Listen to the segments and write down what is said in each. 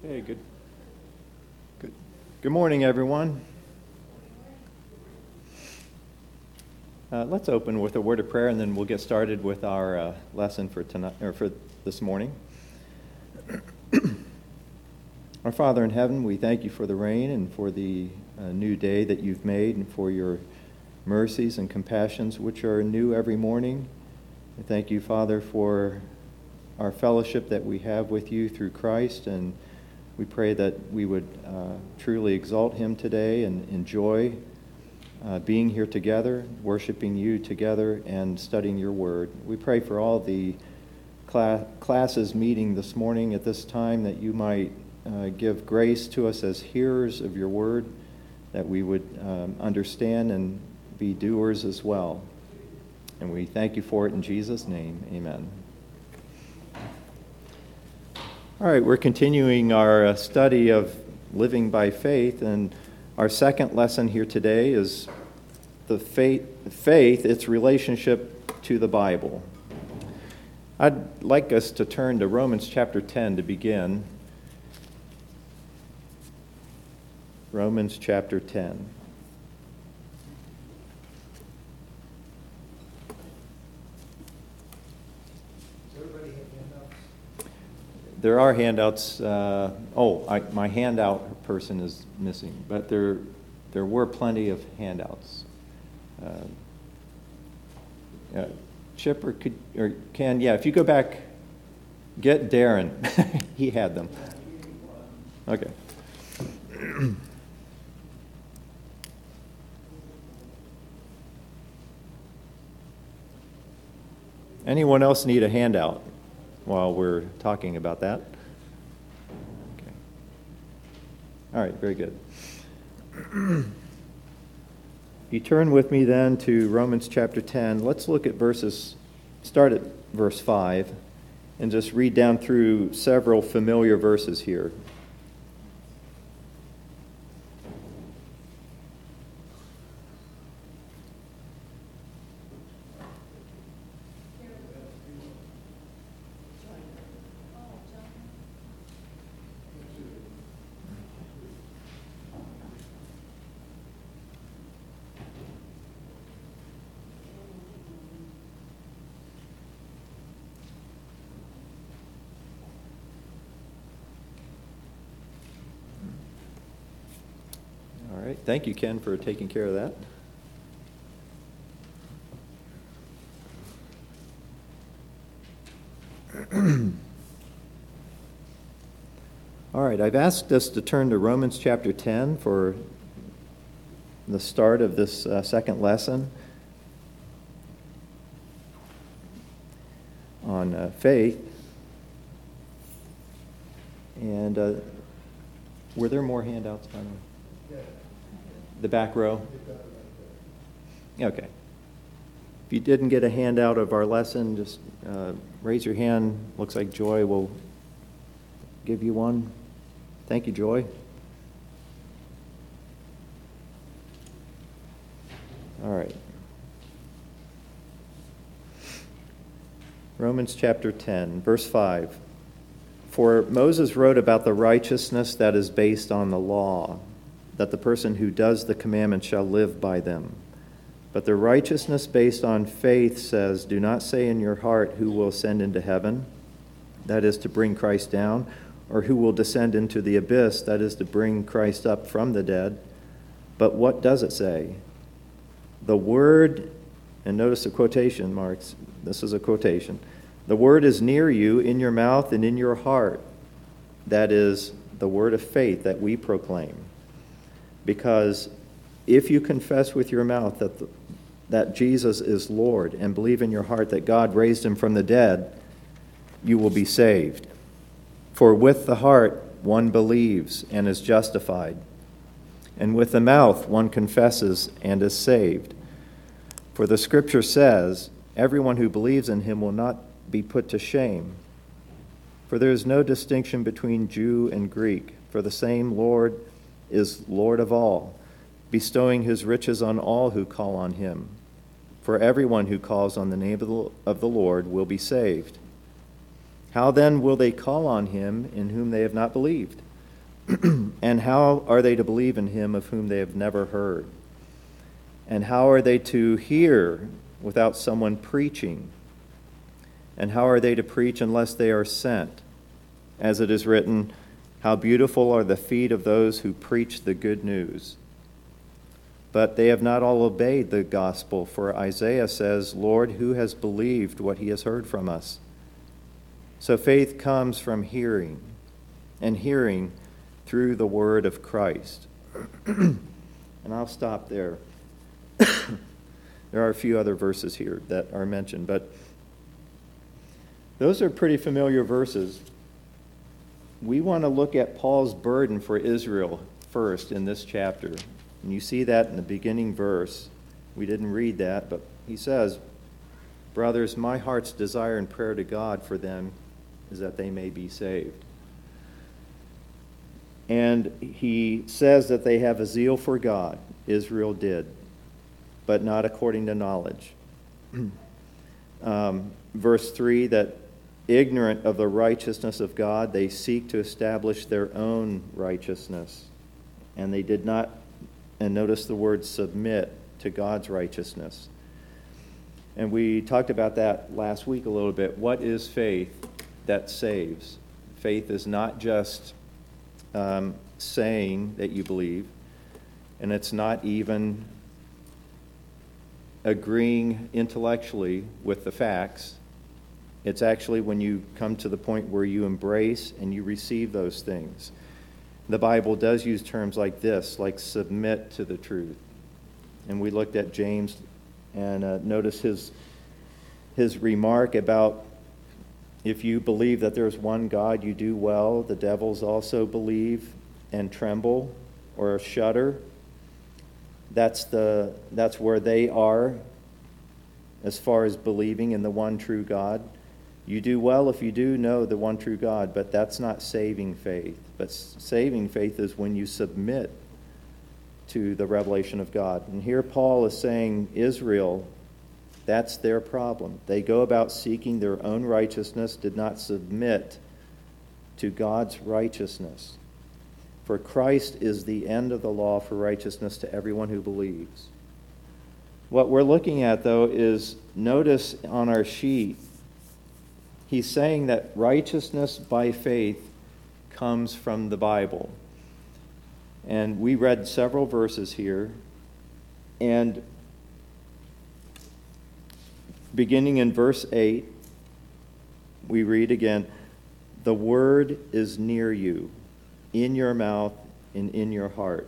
Hey, good morning, everyone. Let's open with a word of prayer, and then we'll get started with our lesson for tonight or for this morning. Our Father in heaven, we thank you for the rain and for the new day that you've made, and for your mercies and compassions which are new every morning. I thank you, Father, for our fellowship that we have with you through Christ, and we pray that we would truly exalt him today and enjoy being here together, worshiping you together, and studying your word. We pray for all the classes meeting this morning at this time, that you might give grace to us as hearers of your word, that we would understand and be doers as well. And we thank you for it in Jesus' name. Amen. All right, we're continuing our study of living by faith, and our second lesson here today is the faith, its relationship to the Bible. I'd like us to turn to Romans chapter 10 to begin. Romans chapter 10. There are handouts. My handout person is missing, but there were plenty of handouts. Chip or Ken, if you go back, get Darren. He had them. Okay. Anyone else need a handout while we're talking about that? Okay. All right, very good. You turn with me then to Romans chapter 10. Let's look at start at verse 5, and just read down through several familiar verses here. All right, thank you, Ken, for taking care of that. All right, I've asked us to turn to Romans chapter 10 for the start of this second lesson on faith. And were there more handouts, by the way? The back row? Okay. If you didn't get a handout of our lesson, just raise your hand. Looks like Joy will give you one. Thank you, Joy. All right. Romans chapter 10, verse 5. For Moses wrote about the righteousness that is based on the law, that the person who does the commandments shall live by them. But the righteousness based on faith says, do not say in your heart, who will ascend into heaven, that is to bring Christ down, or who will descend into the abyss, that is to bring Christ up from the dead. But what does it say? The word, and notice the quotation marks, this is a quotation, the word is near you, in your mouth and in your heart. That is the word of faith that we proclaim. Because if you confess with your mouth that Jesus is Lord and believe in your heart that God raised him from the dead, you will be saved. For with the heart one believes and is justified, and with the mouth one confesses and is saved. For the Scripture says, everyone who believes in him will not be put to shame. For there is no distinction between Jew and Greek, for the same Lord is Lord of all, bestowing his riches on all who call on him. For everyone who calls on the name of the Lord will be saved. How then will they call on him in whom they have not believed? And how are they to believe in him of whom they have never heard? And how are they to hear without someone preaching? And how are they to preach unless they are sent? As it is written, how beautiful are the feet of those who preach the good news. But they have not all obeyed the gospel, for Isaiah says, Lord, who has believed what he has heard from us? So faith comes from hearing, and hearing through the word of Christ. And I'll stop there. There are a few other verses here that are mentioned, but those are pretty familiar verses. We want to look at Paul's burden for Israel first in this chapter. And you see that in the beginning verse. We didn't read that, but he says, brothers, my heart's desire and prayer to God for them is that they may be saved. And he says that they have a zeal for God. Israel did, but not according to knowledge. Verse 3, that ignorant of the righteousness of God, they seek to establish their own righteousness. And they did not, and notice the word submit to God's righteousness. And we talked about that last week a little bit. What is faith that saves? Faith is not just saying that you believe, and it's not even agreeing intellectually with the facts. It's actually when you come to the point where you embrace and you receive those things. The Bible does use terms like this, like submit to the truth. And we looked at James and notice his remark about if you believe that there's one God, you do well. The devils also believe and tremble or shudder. That's where they are as far as believing in the one true God. You do well if you do know the one true God, but that's not saving faith. But saving faith is when you submit to the revelation of God. And here Paul is saying, Israel, that's their problem. They go about seeking their own righteousness, did not submit to God's righteousness. For Christ is the end of the law for righteousness to everyone who believes. What we're looking at, though, is notice on our sheet, he's saying that righteousness by faith comes from the Bible. And we read several verses here. And beginning in verse 8, we read again, the word is near you, in your mouth and in your heart.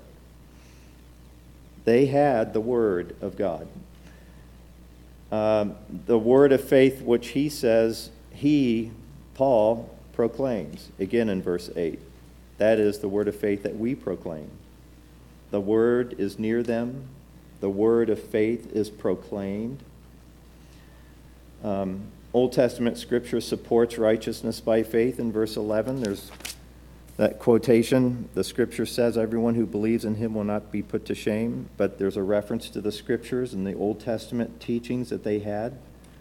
They had the word of God. The word of faith which he says, Paul, proclaims, again in verse 8. That is the word of faith that we proclaim. The word is near them. The word of faith is proclaimed. Old Testament scripture supports righteousness by faith. In verse 11, there's that quotation. The scripture says, everyone who believes in him will not be put to shame. But there's a reference to the scriptures and the Old Testament teachings that they had.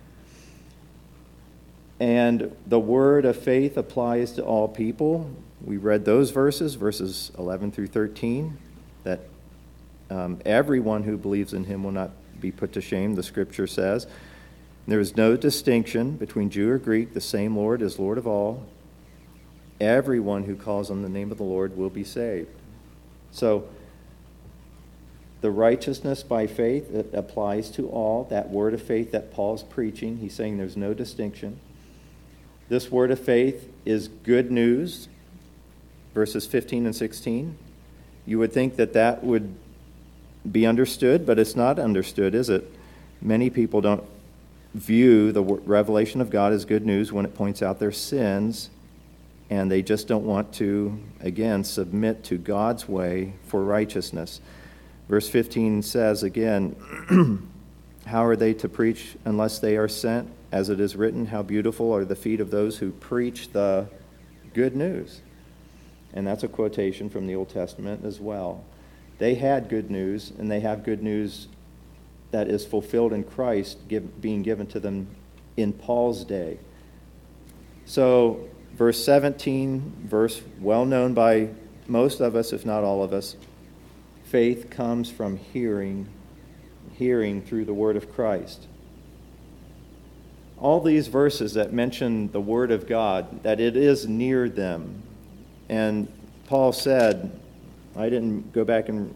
And the word of faith applies to all people. We read those verses 11 through 13, that everyone who believes in him will not be put to shame, the scripture says. There is no distinction between Jew or Greek. The same Lord is Lord of all. Everyone who calls on the name of the Lord will be saved. So the righteousness by faith, it applies to all. That word of faith that Paul's preaching, he's saying there's no distinction. This word of faith is good news, verses 15 and 16. You would think that that would be understood, but it's not understood, is it? Many people don't view the revelation of God as good news when it points out their sins, and they just don't want to, again, submit to God's way for righteousness. Verse 15 says again, how are they to preach unless they are sent? As it is written, how beautiful are the feet of those who preach the good news. And that's a quotation from the Old Testament as well. They had good news, and they have good news that is fulfilled in Christ being given to them in Paul's day. So, verse 17, verse well known by most of us, if not all of us, faith comes from hearing through the word of Christ. All these verses that mention the word of God, that it is near them. And Paul said, I didn't go back and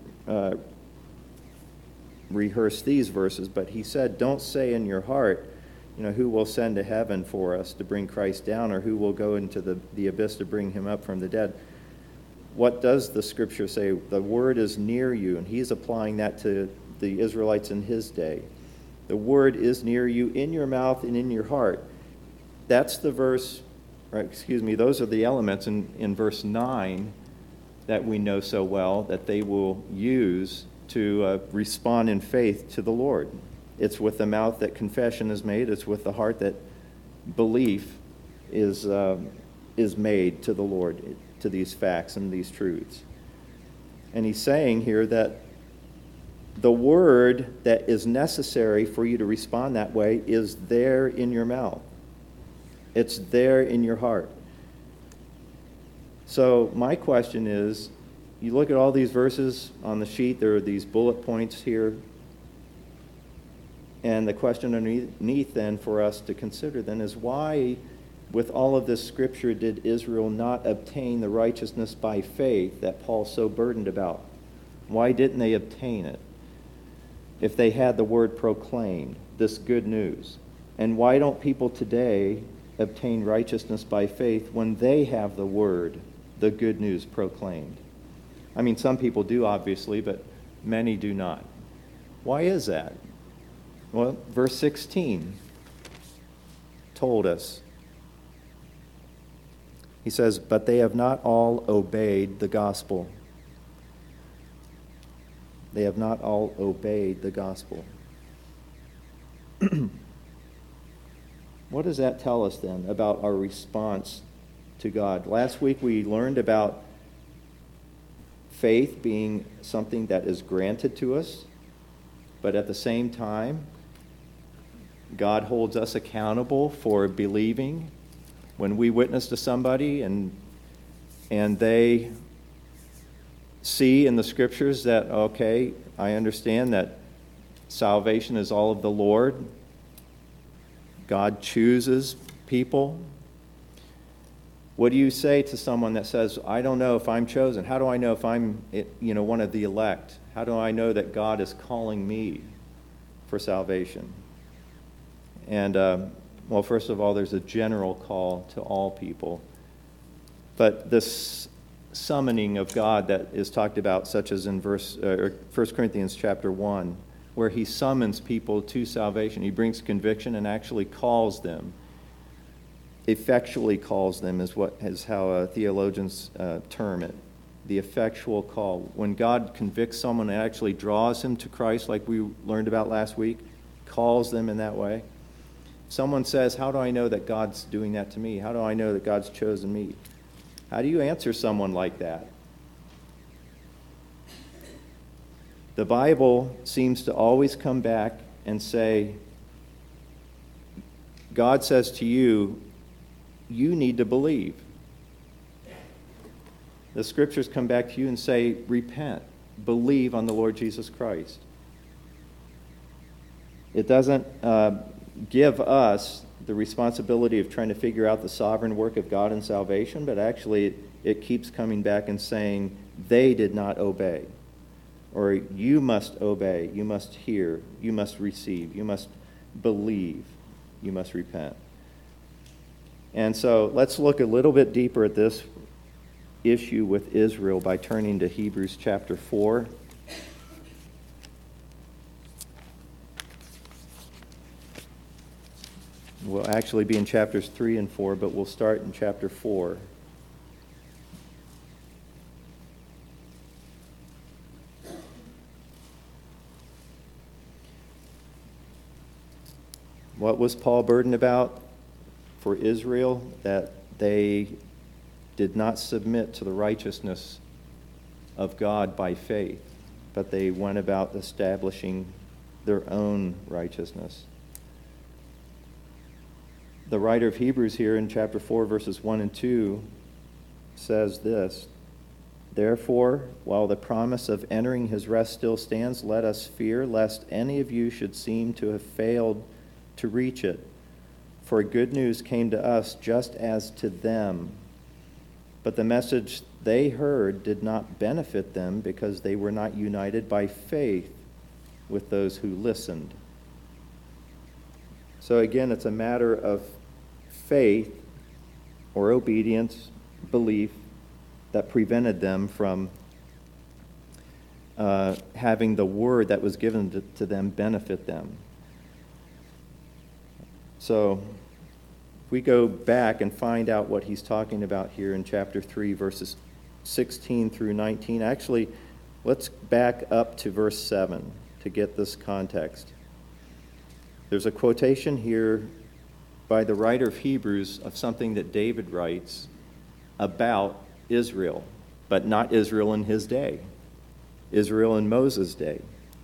rehearse these verses, but he said, don't say in your heart, who will ascend to heaven for us to bring Christ down, or who will go into the abyss to bring him up from the dead. What does the scripture say? The word is near you, and he's applying that to the Israelites in his day. The word is near you, in your mouth and in your heart. That's the verse, those are the elements in verse 9 that we know so well that they will use to respond in faith to the Lord. It's with the mouth that confession is made. It's with the heart that belief is made to the Lord, to these facts and these truths. And he's saying here that the word that is necessary for you to respond that way is there in your mouth. It's there in your heart. So my question is, you look at all these verses on the sheet, there are these bullet points here. And the question underneath then for us to consider then is, why, with all of this scripture, did Israel not obtain the righteousness by faith that Paul's so burdened about? Why didn't they obtain it if they had the word proclaimed, this good news? And why don't people today obtain righteousness by faith when they have the word, the good news proclaimed? I mean, some people do, obviously, but many do not. Why is that? Well, verse 16 told us. He says, but they have not all obeyed the gospel. They have not all obeyed the gospel. What does that tell us then about our response to God? Last week we learned about faith being something that is granted to us, but at the same time, God holds us accountable for believing. When we witness to somebody and they see in the scriptures that, okay, I understand that salvation is all of the Lord. God chooses people. What do you say to someone that says, I don't know if I'm chosen? How do I know if I'm one of the elect? How do I know that God is calling me for salvation? And, well, first of all, there's a general call to all people. But this summoning of God that is talked about, such as in 1 Corinthians chapter 1, where he summons people to salvation. He brings conviction and actually calls them. Effectually calls them is how theologians term it. The effectual call. When God convicts someone and actually draws him to Christ, like we learned about last week, calls them in that way. Someone says, how do I know that God's doing that to me? How do I know that God's chosen me? How do you answer someone like that? The Bible seems to always come back and say, God says to you, you need to believe. The scriptures come back to you and say, repent, believe on the Lord Jesus Christ. It doesn't give us the responsibility of trying to figure out the sovereign work of God in salvation, but actually it keeps coming back and saying, they did not obey. Or you must obey, you must hear, you must receive, you must believe, you must repent. And so let's look a little bit deeper at this issue with Israel by turning to Hebrews chapter 4. We'll actually be in chapters 3 and 4, but we'll start in chapter 4. What was Paul burdened about for Israel? That they did not submit to the righteousness of God by faith, but they went about establishing their own righteousness. The writer of Hebrews here in chapter 4, verses 1 and 2 says this, Therefore, while the promise of entering his rest still stands, let us fear lest any of you should seem to have failed to reach it. For good news came to us just as to them. But the message they heard did not benefit them because they were not united by faith with those who listened. So again, it's a matter of faith or obedience, belief, that prevented them from having the word that was given to them benefit them. So if we go back and find out what he's talking about here in chapter 3, verses 16 through 19. Actually, let's back up to verse 7 to get this context. There's a quotation here by the writer of Hebrews of something that David writes about Israel, but not Israel in his day. Israel in Moses' day.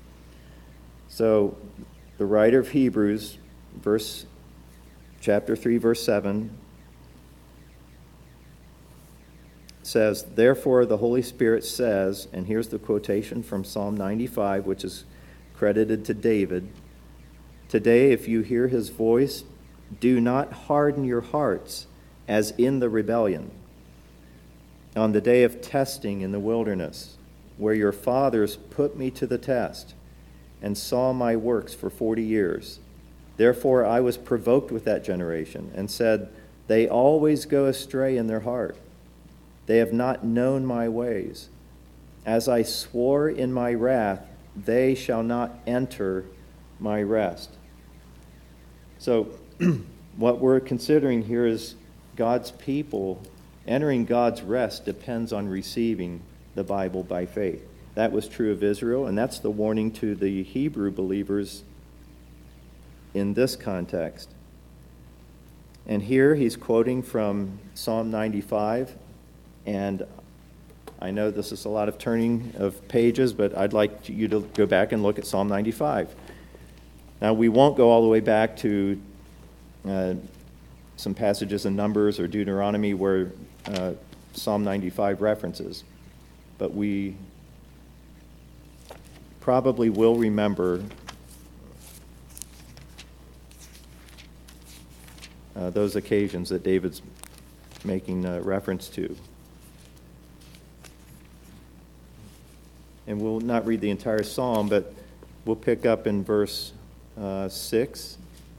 So the writer of Hebrews, chapter 3, verse 7, says, "Therefore the Holy Spirit says," and here's the quotation from Psalm 95, which is credited to David, "Today, if you hear his voice, do not harden your hearts as in the rebellion, on the day of testing in the wilderness, where your fathers put me to the test and saw my works for 40 years. Therefore I was provoked with that generation and said, they always go astray in their heart. They have not known my ways. As I swore in my wrath, they shall not enter my rest." So what we're considering here is God's people entering God's rest depends on receiving the Bible by faith. That was true of Israel, and that's the warning to the Hebrew believers in this context. And here he's quoting from Psalm 95, and I know this is a lot of turning of pages, but I'd like you to go back and look at Psalm 95. Now, we won't go all the way back to some passages in Numbers or Deuteronomy where Psalm 95 references, but we probably will remember those occasions that David's making reference to. And we'll not read the entire psalm, but we'll pick up in verse 6.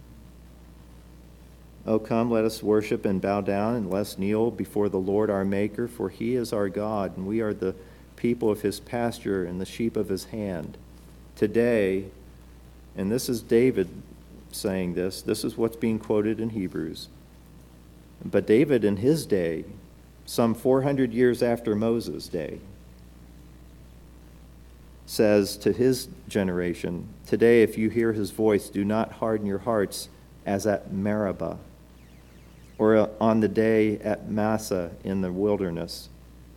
"O come, let us worship and bow down, and let us kneel before the Lord our Maker, for he is our God, and we are the people of his pasture and the sheep of his hand. Today," and this is David saying this is what's being quoted in Hebrews. But David in his day, some 400 years after Moses' day, says to his generation, "Today, if you hear his voice, do not harden your hearts as at Meribah, or on the day at Massah in the wilderness,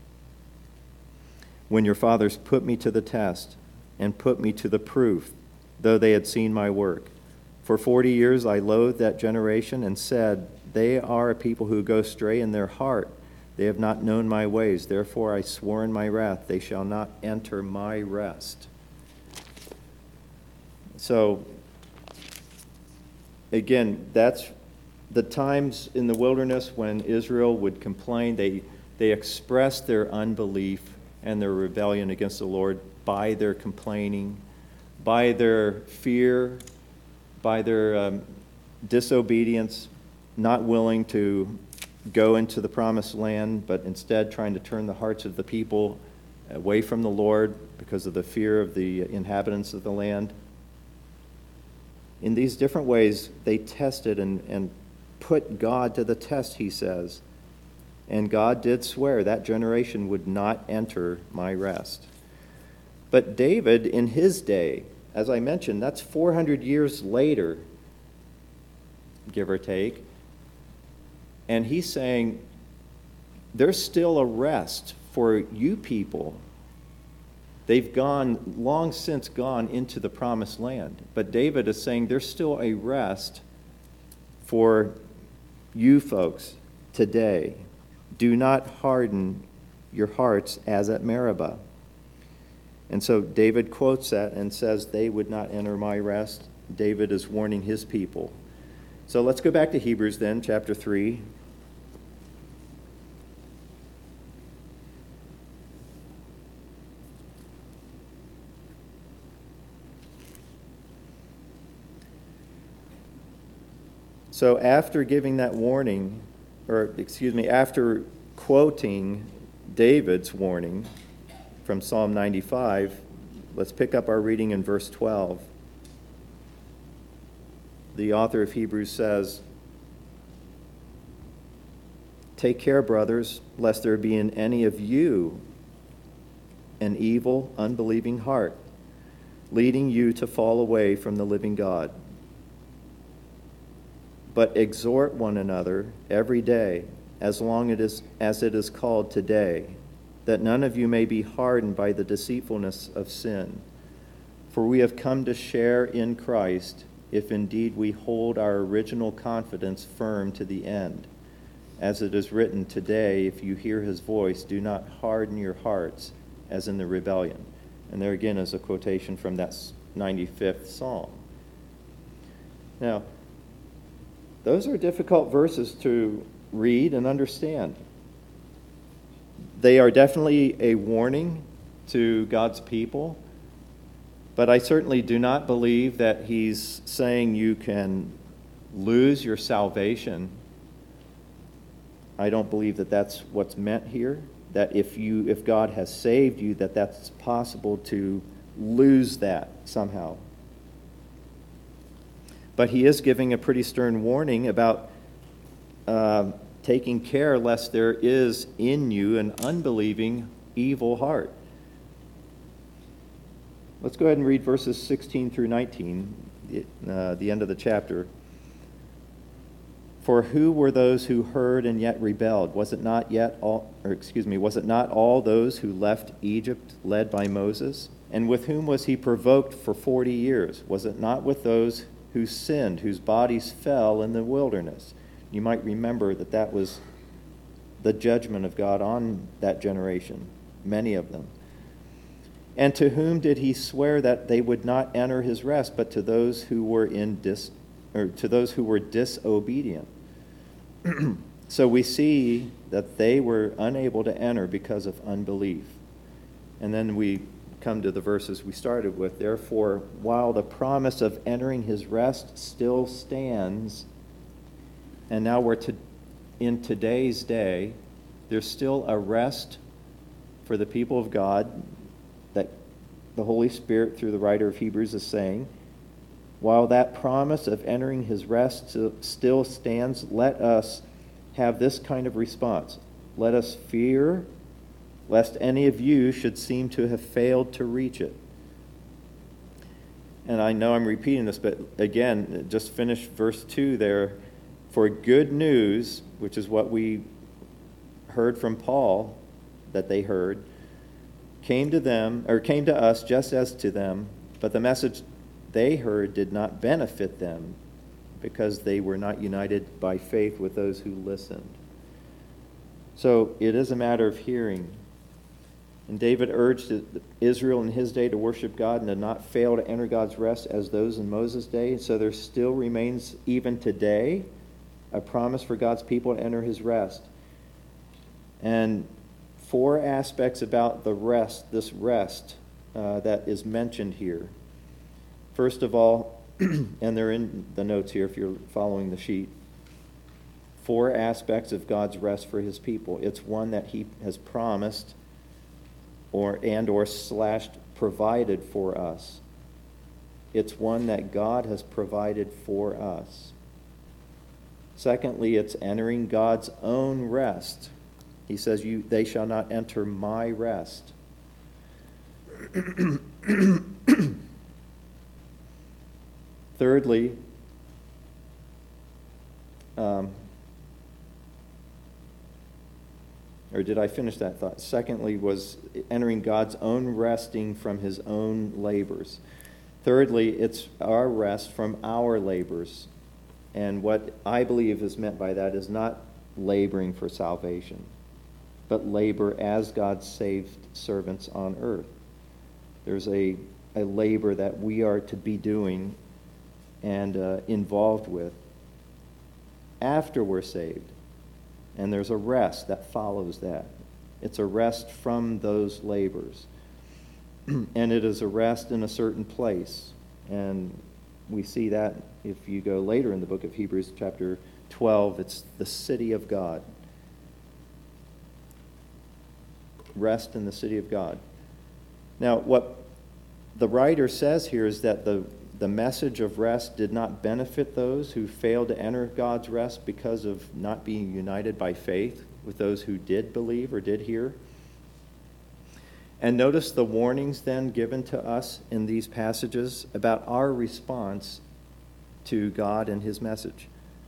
when your fathers put me to the test and put me to the proof, though they had seen my work. For 40 years I loathed that generation and said, they are a people who go astray in their heart. They have not known my ways. Therefore I swore in my wrath, they shall not enter my rest." So, again, that's the times in the wilderness when Israel would complain. They expressed their unbelief and their rebellion against the Lord by their complaining, by their fear, by their disobedience, not willing to go into the promised land, but instead trying to turn the hearts of the people away from the Lord because of the fear of the inhabitants of the land. In these different ways, they tested and put God to the test, he says. And God did swear that generation would not enter my rest. But David, in his day, as I mentioned, that's 400 years later, give or take. And he's saying, there's still a rest for you people. They've long since gone into the promised land. But David is saying there's still a rest for you folks today. Do not harden your hearts as at Meribah. And so David quotes that and says, they would not enter my rest. David is warning his people. So let's go back to Hebrews then, chapter 3. So after giving that warning, after quoting David's warning from Psalm 95, let's pick up our reading in verse 12. The author of Hebrews says, "Take care, brothers, lest there be in any of you an evil, unbelieving heart, leading you to fall away from the living God. But exhort one another every day, as long as it is called today, that none of you may be hardened by the deceitfulness of sin. For we have come to share in Christ, if indeed we hold our original confidence firm to the end. As it is written, today, if you hear his voice, do not harden your hearts as in the rebellion." And there again is a quotation from that 95th Psalm. Now, those are difficult verses to read and understand. They are definitely a warning to God's people, but I certainly do not believe that he's saying you can lose your salvation. I don't believe that that's what's meant here, that if God has saved you, that's possible to lose that somehow. But he is giving a pretty stern warning about taking care lest there is in you an unbelieving, evil heart. Let's go ahead and read verses 16 through 19, the end of the chapter. "For who were those who heard and yet rebelled? Was it not all those who left Egypt led by Moses? And with whom was he provoked for 40 years? Was it not with those who sinned, whose bodies fell in the wilderness?" You might remember that was the judgment of God on that generation, many of them. "And to whom did he swear that they would not enter his rest, but to those who were disobedient?" So we see that they were unable to enter because of unbelief. And then we come to the verses we started with. "Therefore, while the promise of entering his rest still stands," and now we're in today's day, there's still a rest for the people of God that the Holy Spirit, through the writer of Hebrews, is saying, while that promise of entering his rest still stands, let us have this kind of response. Let us fear lest any of you should seem to have failed to reach it. And I know I'm repeating this, but again, just finish verse 2 there. "For good news," which is what we heard from Paul that they heard, came to us just as to them, but the message they heard did not benefit them because they were not united by faith with those who listened. So it is a matter of hearing. And David urged Israel in his day to worship God and to not fail to enter God's rest as those in Moses' day. So there still remains, even today, a promise for God's people to enter his rest. And 4 aspects about the rest, this rest that is mentioned here. First of all, and they're in the notes here if you're following the sheet, 4 aspects of God's rest for his people. It's one that he has promised or provided for us. It's one that God has provided for us. Secondly, it's entering God's own rest. He says, they shall not enter my rest. Thirdly, or did I finish that thought? Secondly was entering God's own resting from his own labors. Thirdly, it's our rest from our labors. And what I believe is meant by that is not laboring for salvation. but labor as God's saved servants on earth. There's a labor that we are to be doing and involved with after we're saved. And there's a rest that follows that. It's a rest from those labors. And it is a rest in a certain place. And we see that if you go later in the book of Hebrews chapter 12, it's the city of God. Rest in the city of God. Now, what the writer says here is that the message of rest did not benefit those who failed to enter God's rest because of not being united by faith with those who did believe or did hear. And notice the warnings then given to us in these passages about our response to God and his message.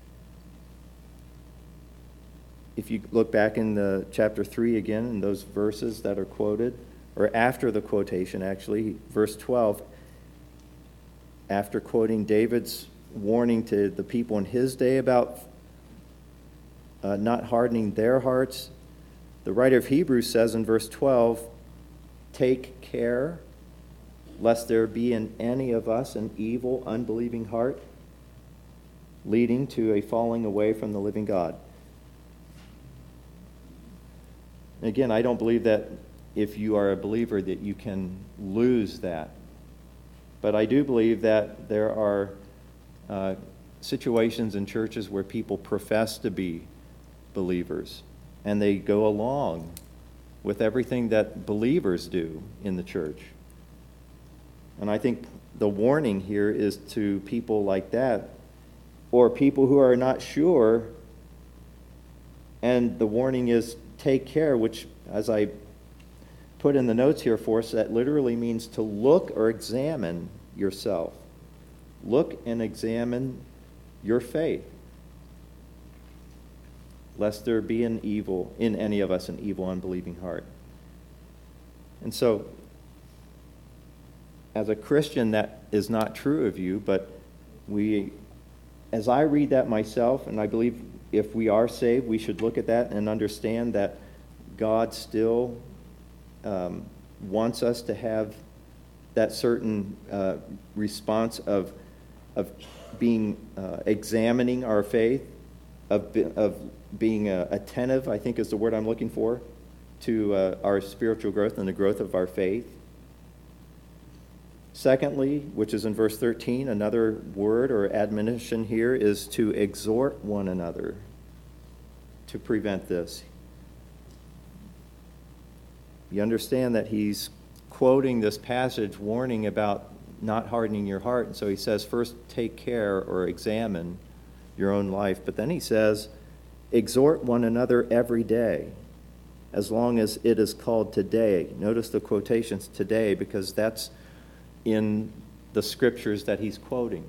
If you look back in the chapter 3 again, in those verses that are quoted, or after the quotation actually, verse 12, after quoting David's warning to the people in his day about not hardening their hearts, the writer of Hebrews says in verse 12, "Take care lest there be in any of us an evil, unbelieving heart, leading to a falling away from the living God." Again, I don't believe that if you are a believer that you can lose that. But I do believe that there are situations in churches where people profess to be believers, and they go along with everything that believers do in the church. And I think the warning here is to people like that, or people who are not sure, and the warning is take care, which, as I put in the notes here for us, that literally means to look or examine yourself. Look and examine your faith, lest there be in any of us an evil, unbelieving heart. And so, as a Christian, that is not true of you, but as I read that myself, and I believe if we are saved, we should look at that and understand that God still wants us to have that certain response of being examining our faith, of being attentive, I think is the word I'm looking for, to our spiritual growth and the growth of our faith. Secondly, which is in verse 13, another word or admonition here is to exhort one another to prevent this. You understand that he's quoting this passage warning about not hardening your heart. And so he says, first take care or examine your own life. But then he says, exhort one another every day, as long as it is called today. Notice the quotations today, because that's in the scriptures that he's quoting.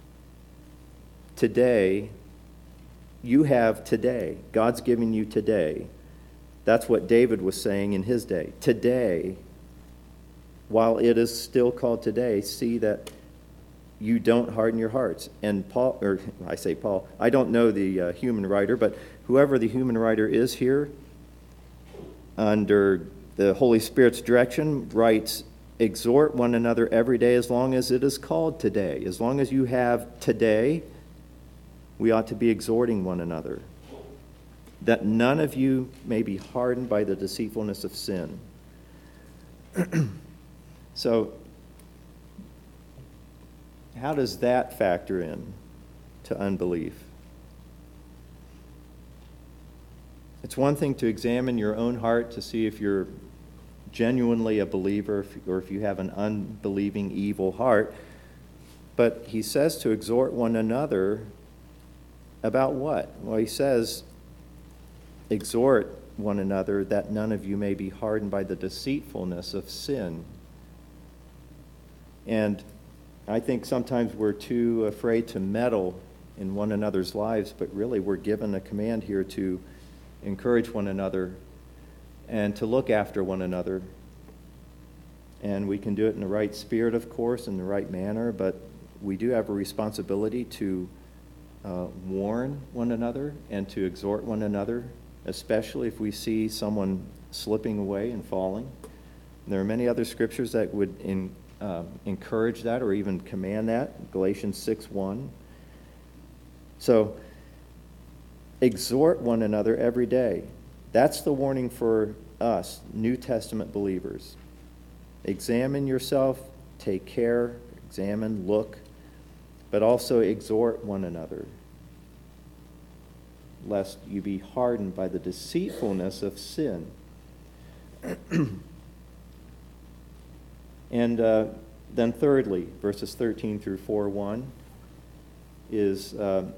Today, you have today. God's giving you today. That's what David was saying in his day. Today, while it is still called today, see that you don't harden your hearts. And Paul, I don't know the human writer, but whoever the human writer is here, under the Holy Spirit's direction, writes, exhort one another every day as long as it is called today. As long as you have today, we ought to be exhorting one another, that none of you may be hardened by the deceitfulness of sin. So, how does that factor in to unbelief? It's one thing to examine your own heart to see if you're genuinely a believer or if you have an unbelieving, evil heart. But he says to exhort one another about what? Well, he says, exhort one another that none of you may be hardened by the deceitfulness of sin. And I think sometimes we're too afraid to meddle in one another's lives, but really we're given a command here to encourage one another and to look after one another. And we can do it in the right spirit, of course, in the right manner, but we do have a responsibility to warn one another and to exhort one another especially if we see someone slipping away and falling. There are many other scriptures that would encourage that or even command that. Galatians 6:1. So, exhort one another every day. That's the warning for us, New Testament believers. Examine yourself, take care, examine, look, but also exhort one another, lest you be hardened by the deceitfulness of sin. And then thirdly, verses 13 through 4:1 is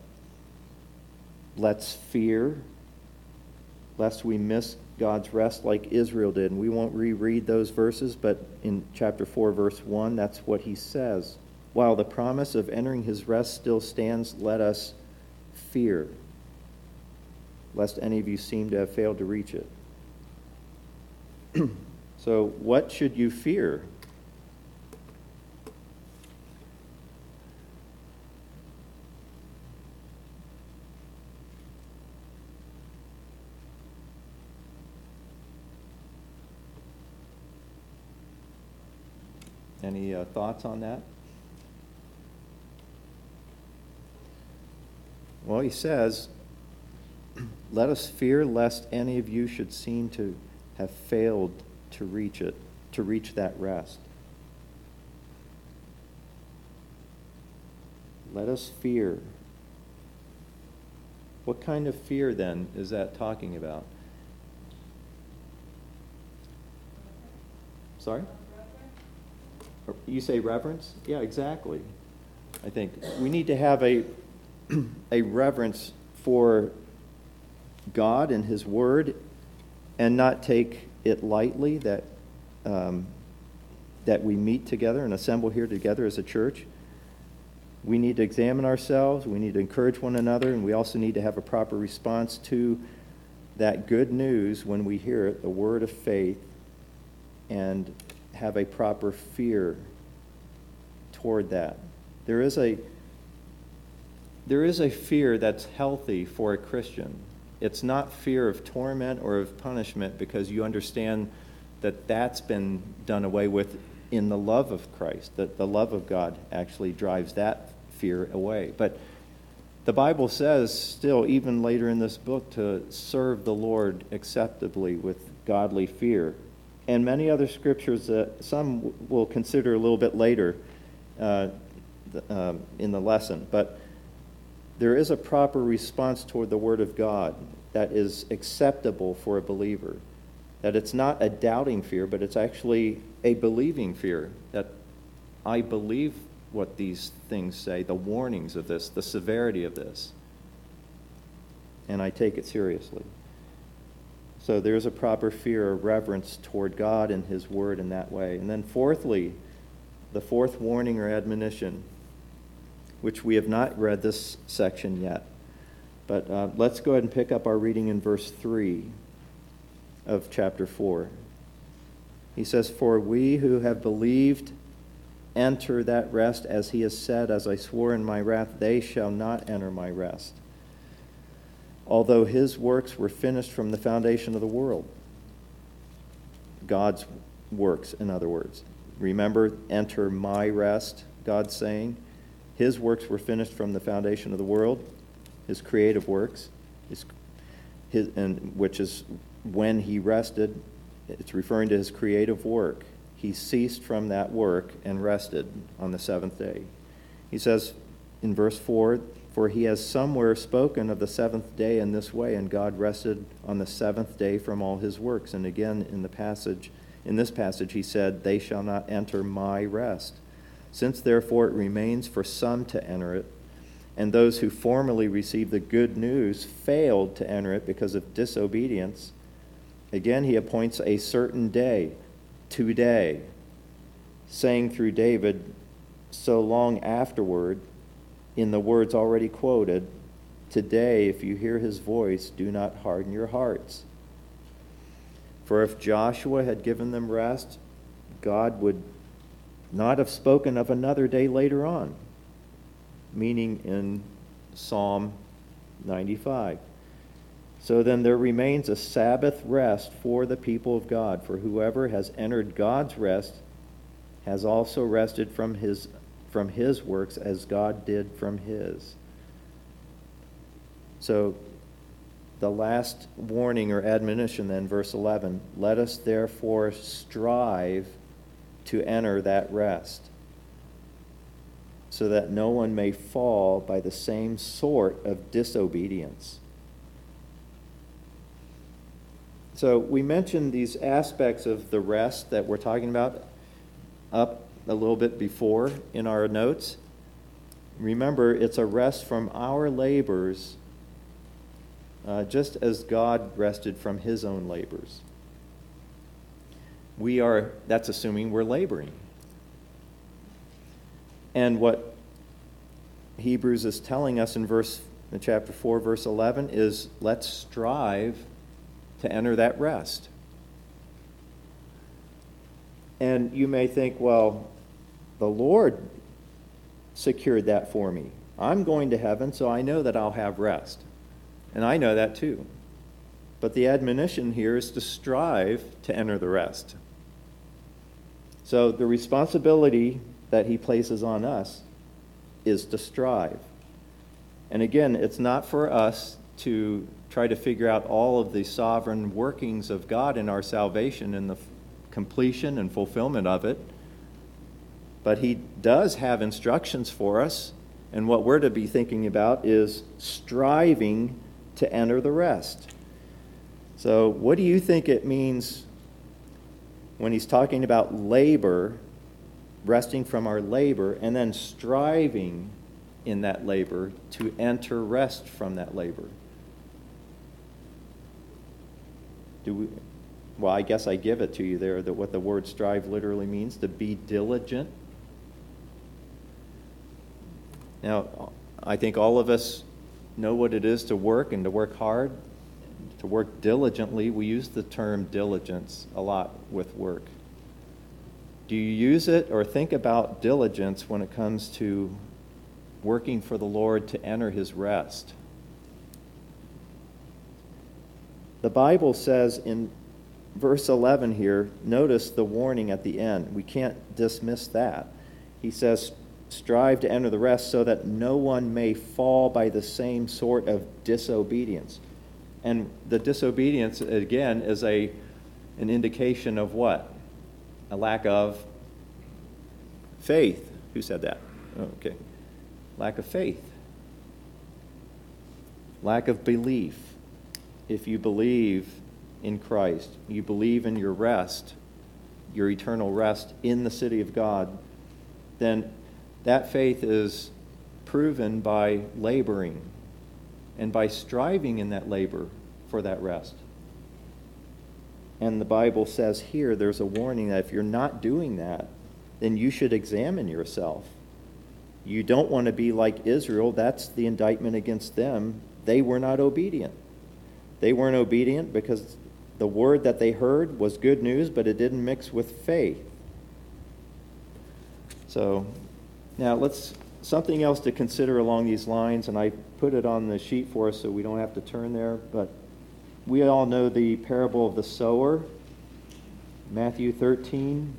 let's fear, lest we miss God's rest like Israel did. And we won't reread those verses, but in chapter 4, verse 1, that's what he says. While the promise of entering his rest still stands, let us fear, lest any of you seem to have failed to reach it. So what should you fear? Any thoughts on that? Well, he says, let us fear lest any of you should seem to have failed to reach it, to reach that rest. Let us fear. What kind of fear, then, is that talking about? Sorry? You say reverence? Yeah, exactly. I think we need to have a reverence for God and his word and not take it lightly that we meet together and assemble here together as a church. We need to examine ourselves, we need to encourage one another, and we also need to have a proper response to that good news when we hear it, the word of faith, and have a proper fear toward that. There is a fear that's healthy for a Christian. It's not fear of torment or of punishment, because you understand that that's been done away with in the love of Christ, that the love of God actually drives that fear away. But the Bible says still, even later in this book, to serve the Lord acceptably with godly fear. And many other scriptures that some will consider a little bit later in the lesson. But there is a proper response toward the Word of God that is acceptable for a believer. That it's not a doubting fear, but it's actually a believing fear. That I believe what these things say, the warnings of this, the severity of this, and I take it seriously. So there's a proper fear or reverence toward God and his word in that way. And then fourthly, the fourth warning or admonition, which we have not read this section yet. But let's go ahead and pick up our reading in verse 3 of chapter 4. He says, "For we who have believed enter that rest, as he has said, as I swore in my wrath, they shall not enter my rest. Although his works were finished from the foundation of the world." God's works, in other words. Remember, enter my rest, God's saying. His works were finished from the foundation of the world, his creative works, which is when he rested. It's referring to his creative work. He ceased from that work and rested on the seventh day. He says in verse 4, "For he has somewhere spoken of the seventh day in this way, and God rested on the seventh day from all his works." And again in this passage he said, "They shall not enter my rest." Since therefore it remains for some to enter it, and those who formerly received the good news failed to enter it because of disobedience, again he appoints a certain day, today, saying through David so long afterward, in the words already quoted, "Today, if you hear his voice, do not harden your hearts." For if Joshua had given them rest, God would not have spoken of another day later on, meaning in Psalm 95. So then there remains a Sabbath rest for the people of God, for whoever has entered God's rest has also rested from his works as God did from his. So the last warning or admonition then, verse 11, let us therefore strive to enter that rest, so that no one may fall by the same sort of disobedience. So we mentioned these aspects of the rest that we're talking about up a little bit before in our notes. Remember, it's a rest from our labors, just as God rested from his own labors. That's assuming we're laboring. And what Hebrews is telling us in chapter 4, verse 11, is let's strive to enter that rest. And you may think, well, the Lord secured that for me. I'm going to heaven, so I know that I'll have rest. And I know that too. But the admonition here is to strive to enter the rest. So the responsibility that he places on us is to strive. And again, it's not for us to try to figure out all of the sovereign workings of God in our salvation and the completion and fulfillment of it. But he does have instructions for us, and what we're to be thinking about is striving to enter the rest. So what do you think it means when he's talking about labor, resting from our labor, and then striving in that labor to enter rest from that labor? Well, I guess I give it to you there, that what the word strive literally means, to be diligent. Now, I think all of us know what it is to work and to work hard, to work diligently. We use the term diligence a lot with work. Do you use it or think about diligence when it comes to working for the Lord to enter his rest? The Bible says in verse 11 here, notice the warning at the end. We can't dismiss that. He says, strive to enter the rest so that no one may fall by the same sort of disobedience. And the disobedience, again, is an indication of what? A lack of faith. Who said that? Oh, okay. Lack of faith. Lack of belief. If you believe in Christ, you believe in your rest, your eternal rest in the city of God, then that faith is proven by laboring and by striving in that labor for that rest. And the Bible says here, there's a warning that if you're not doing that, then you should examine yourself. You don't want to be like Israel. That's the indictment against them. They were not obedient. They weren't obedient because the word that they heard was good news, but it didn't mix with faith. So now something else to consider along these lines, and I put it on the sheet for us so we don't have to turn there, but we all know the parable of the sower, Matthew 13.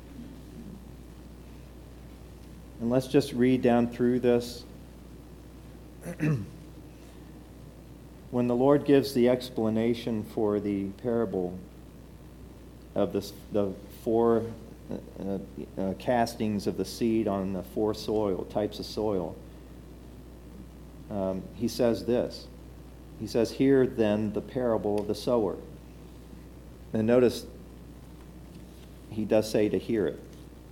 And let's just read down through this. When the Lord gives the explanation for the parable of the four castings of the seed on the four types of soil, he says this. He says, "Hear then the parable of the sower." And notice, he does say to hear it.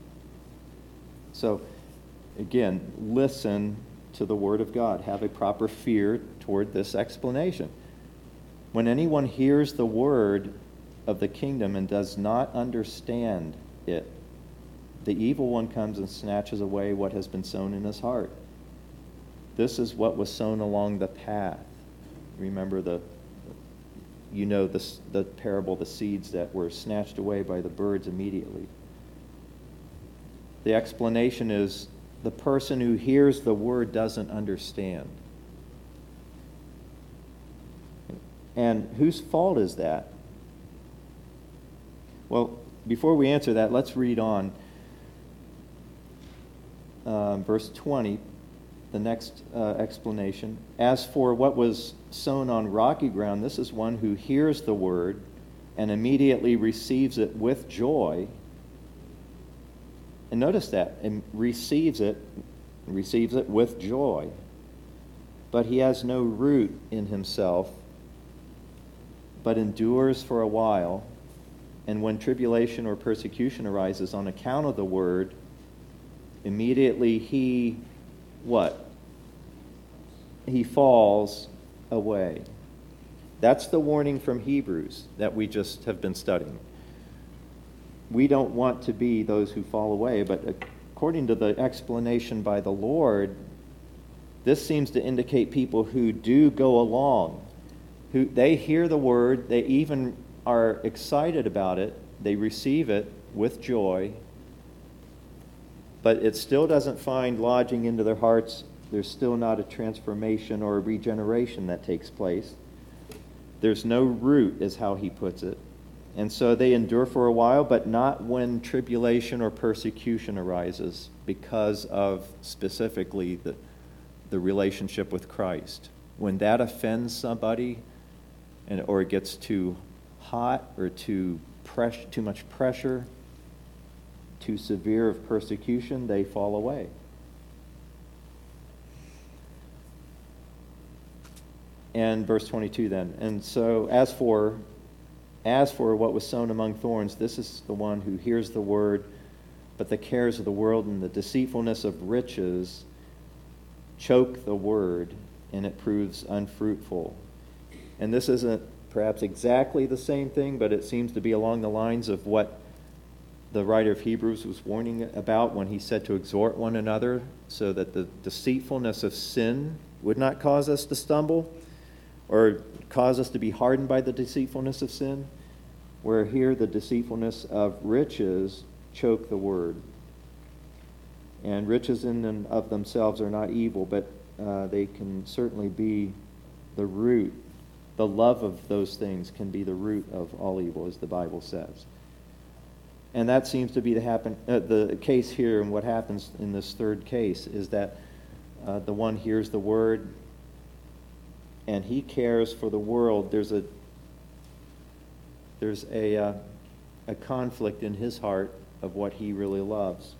So, again, listen to the word of God. Have a proper fear toward this explanation. When anyone hears the word of the kingdom and does not understand it, the evil one comes and snatches away what has been sown in his heart. This is what was sown along the path. Remember the parable, the seeds that were snatched away by the birds immediately. The explanation is the person who hears the word doesn't understand. And whose fault is that? Well, before we answer that, let's read on. Verse 20, the next explanation. As for what was sown on rocky ground, this is one who hears the word and immediately receives it with joy. And notice that, and receives it with joy. But he has no root in himself, but endures for a while. And when tribulation or persecution arises on account of the word, immediately he, what? He falls away. That's the warning from Hebrews that we just have been studying. We don't want to be those who fall away, but according to the explanation by the Lord, this seems to indicate people who do go along, who they hear the word, they even are excited about it, they receive it with joy, but it still doesn't find lodging into their hearts. There's still not a transformation or a regeneration that takes place. There's no root, is how he puts it. And so they endure for a while, but not when tribulation or persecution arises because of specifically the relationship with Christ. When that offends somebody, or it gets too hot or too much pressure, too severe of persecution, they fall away. And verse 22 then. And so as for what was sown among thorns, this is the one who hears the word, but the cares of the world and the deceitfulness of riches choke the word, and it proves unfruitful. And this isn't perhaps exactly the same thing, but it seems to be along the lines of what the writer of Hebrews was warning about when he said to exhort one another so that the deceitfulness of sin would not cause us to stumble or cause us to be hardened by the deceitfulness of sin, where here the deceitfulness of riches choke the word. And riches in and of themselves are not evil, but they can certainly be the root. The love of those things can be the root of all evil, as the Bible says. And that seems to be the case here, and what happens in this third case is that the one hears the word, and he cares for the world. There's a conflict in his heart of what he really loves,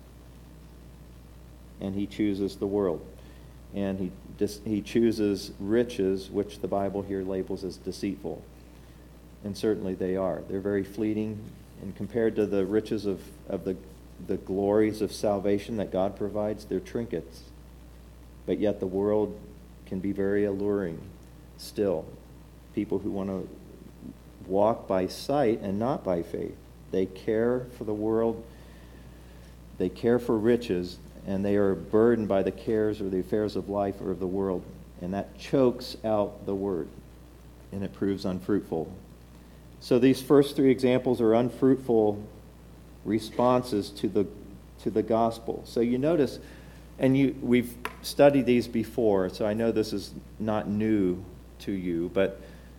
and he chooses the world, and he chooses riches, which the Bible here labels as deceitful, and certainly they are. They're very fleeting, and compared to the riches of the glories of salvation that God provides, they're trinkets. But yet the world can be very alluring still. People who want to walk by sight and not by faith. They care for the world, they care for riches, and they are burdened by the cares or the affairs of life or of the world. And that chokes out the word, and it proves unfruitful. So these first three examples are unfruitful responses to the gospel. So you notice, and we've studied these before, so I know this is not new to you, but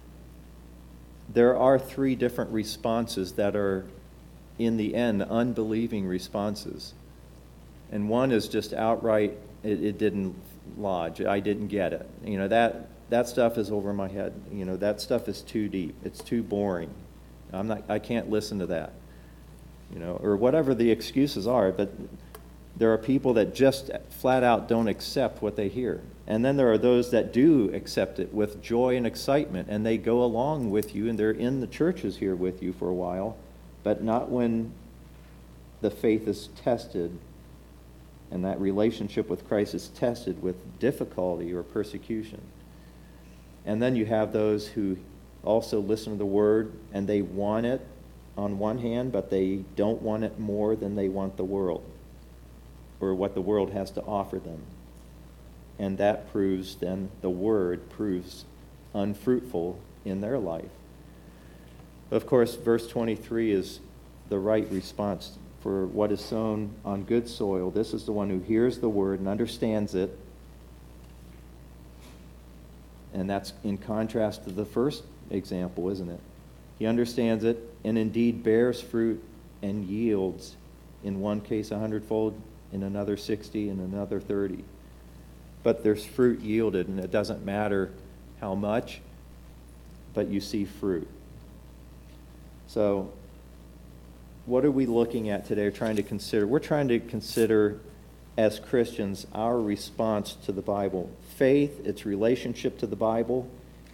there are three different responses that are, in the end, unbelieving responses. And one is just outright, it didn't lodge, I didn't get it. You know, that stuff is over my head. You know, that stuff is too deep. It's too boring. I can't listen to that. You know, or whatever the excuses are, but there are people that just flat out don't accept what they hear. And then there are those that do accept it with joy and excitement, and they go along with you, and they're in the churches here with you for a while, but not when the faith is tested and that relationship with Christ is tested with difficulty or persecution. And then you have those who also listen to the word, and they want it on one hand, but they don't want it more than they want the world, or what the world has to offer them. And that proves, then, the word proves unfruitful in their life. Of course, verse 23 is the right response for what is sown on good soil. This is the one who hears the word and understands it. And that's in contrast to the first example, isn't it? He understands it and indeed bears fruit and yields, in one case 100-fold, in another 60, in another 30. But there's fruit yielded, and it doesn't matter how much, but you see fruit. So what are we looking at today, trying to consider? We're trying to consider, as Christians, our response to the Bible. Faith, its relationship to the Bible.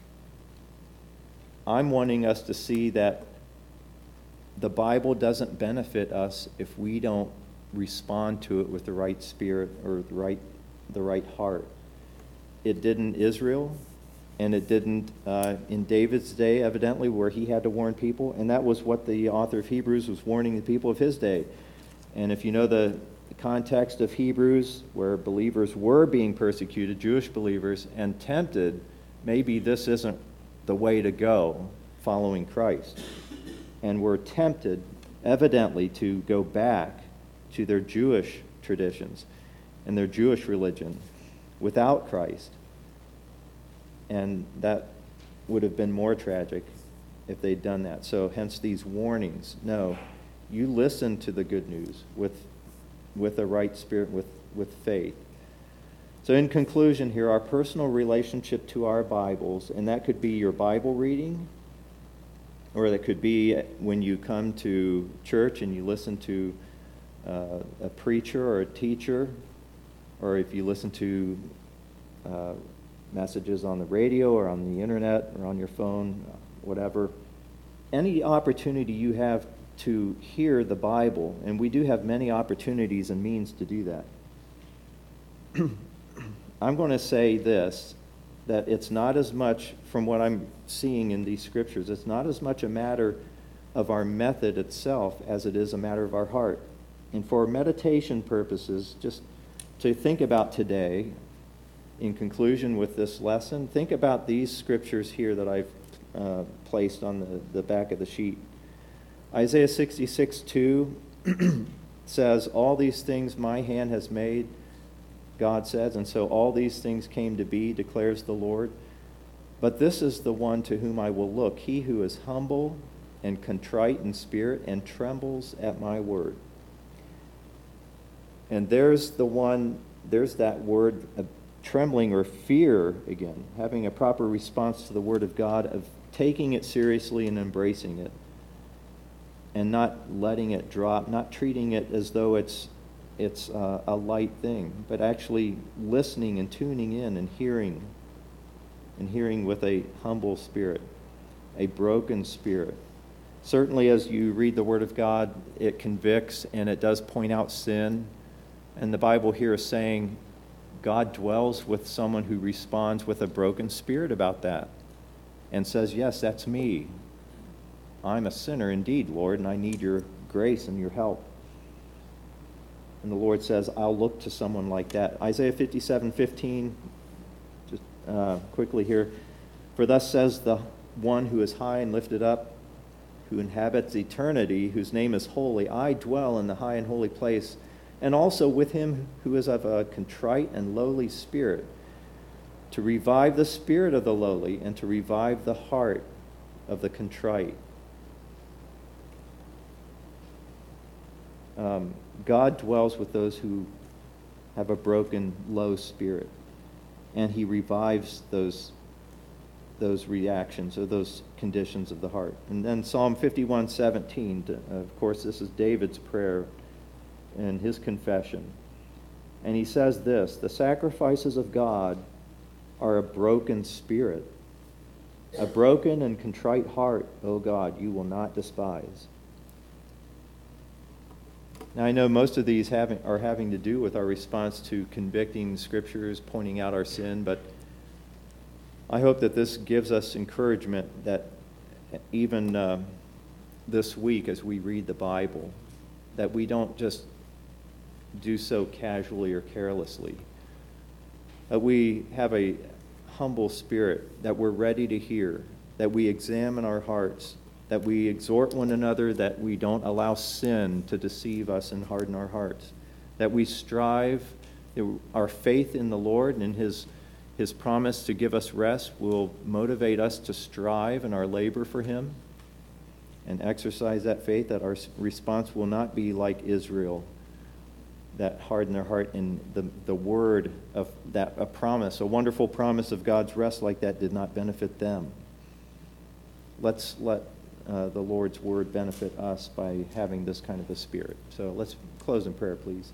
I'm wanting us to see that the Bible doesn't benefit us if we don't respond to it with the right spirit or the right heart. It didn't Israel, and it didn't in David's day, evidently, where he had to warn people, and that was what the author of Hebrews was warning the people of his day. And if you know the context of Hebrews, where believers were being persecuted, Jewish believers, and tempted, maybe this isn't the way to go following Christ, and were tempted, evidently, to go back to their Jewish traditions and their Jewish religion without Christ. And that would have been more tragic if they'd done that. So hence these warnings. No, you listen to the good news with a right spirit, with faith. So in conclusion here, our personal relationship to our Bibles, and that could be your Bible reading, or that could be when you come to church and you listen to a preacher or a teacher, or if you listen to messages on the radio or on the internet or on your phone, whatever. Any opportunity you have to hear the Bible, and we do have many opportunities and means to do that. I'm going to say this, that it's not as much, from what I'm seeing in these scriptures, it's not as much a matter of our method itself as it is a matter of our heart. And for meditation purposes, just to think about today, in conclusion with this lesson, think about these scriptures here that I've placed on the back of the sheet. Isaiah 66:2 says, all these things my hand has made, God says, and so all these things came to be, declares the Lord. But this is the one to whom I will look, he who is humble and contrite in spirit and trembles at my word. And there's that word, trembling or fear again, having a proper response to the word of God, of taking it seriously and embracing it, and not letting it drop, not treating it as though it's a light thing, but actually listening and tuning in and hearing with a humble spirit, a broken spirit. Certainly as you read the Word of God, it convicts and it does point out sin. And the Bible here is saying God dwells with someone who responds with a broken spirit about that and says, yes, that's me. I'm a sinner indeed, Lord, and I need your grace and your help. And the Lord says, I'll look to someone like that. Isaiah 57:15, just quickly here. For thus says the one who is high and lifted up, who inhabits eternity, whose name is holy. I dwell in the high and holy place, and also with him who is of a contrite and lowly spirit, to revive the spirit of the lowly and to revive the heart of the contrite. God dwells with those who have a broken, low spirit, and he revives those reactions or those conditions of the heart. And then Psalm 51:17, of course, this is David's prayer and his confession. And he says this, the sacrifices of God are a broken spirit. A broken and contrite heart, O God, you will not despise. Now, I know most of these are having to do with our response to convicting scriptures, pointing out our sin, but I hope that this gives us encouragement that even this week as we read the Bible, that we don't just do so casually or carelessly. That we have a humble spirit, that we're ready to hear, that we examine our hearts, that we exhort one another, that we don't allow sin to deceive us and harden our hearts, that we strive our faith in the Lord and in His promise to give us rest will motivate us to strive in our labor for him and exercise that faith, that our response will not be like Israel, that harden their heart in the word of that, a promise, a wonderful promise of God's rest like that did not benefit them. Let's let the Lord's word benefit us by having this kind of a spirit. So let's close in prayer, please.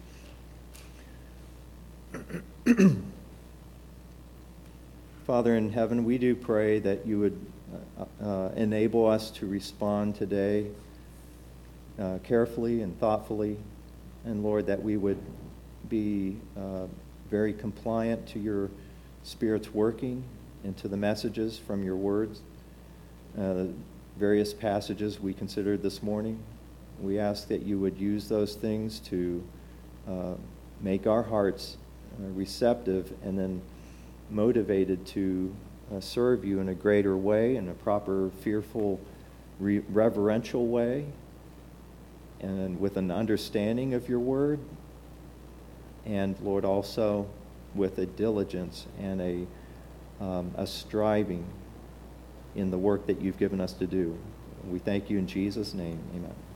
Father in heaven, we do pray that you would enable us to respond today carefully and thoughtfully. And Lord, that we would be very compliant to your Spirit's working and to the messages from your words. The various passages we considered this morning, we ask that you would use those things to make our hearts receptive and then motivated to serve you in a greater way, in a proper, fearful, reverential way, and with an understanding of your word, and Lord, also with a diligence and a striving in the work that you've given us to do. We thank you in Jesus' name. Amen.